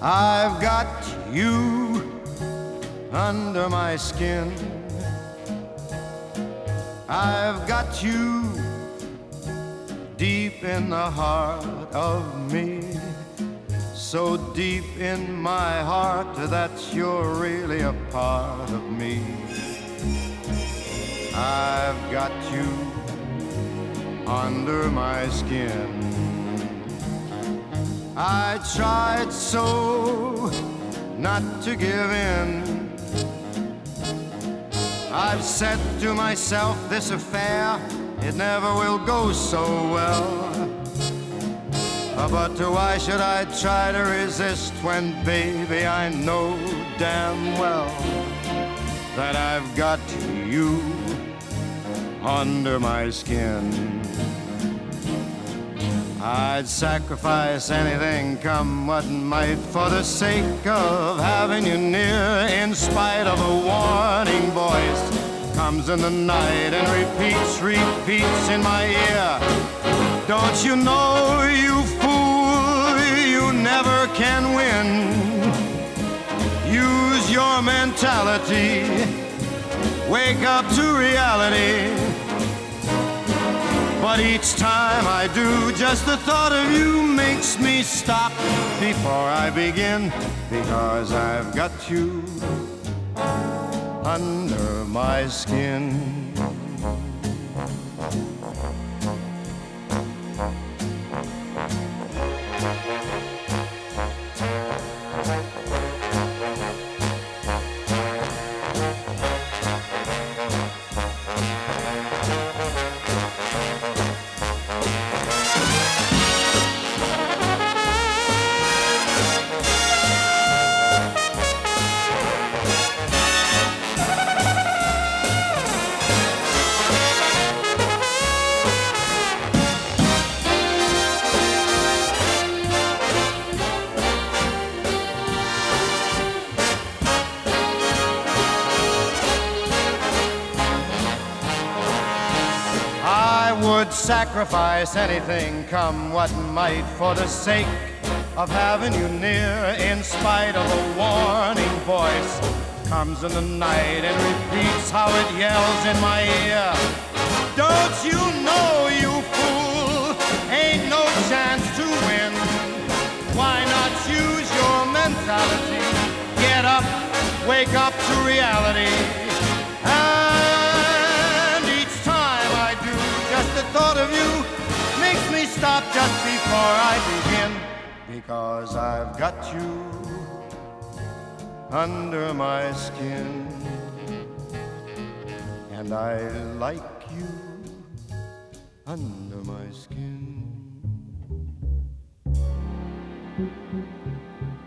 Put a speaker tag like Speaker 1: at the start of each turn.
Speaker 1: I've got you under my skin. I've got you deep in the heart of me, so deep in my heart that you're really a part of me. I've got you under my skin. I tried so not to give in. I've said to myself, this affair, it never will go so well. But why should I try to resist when, baby, I know damn well that I've got you under my skin. I'd sacrifice anything, come what might, for the sake of having you near, in spite of a warning voice comes in the night and repeats in my ear. Don't you know, you fool, you never can win. Use your mentality, wake up to reality. But each time I do, just the thought of you makes me stop before I begin, because I've got you under my skin. Would sacrifice anything, come what might, for the sake of having you near, in spite of a warning voice comes in the night and repeats how it yells in my ear. Don't you know, you fool, ain't no chance to win. Why not use your mentality? Get up, wake up to reality. The thought of you makes me stop just before I begin, because I've got you under my skin, and I like you under my skin.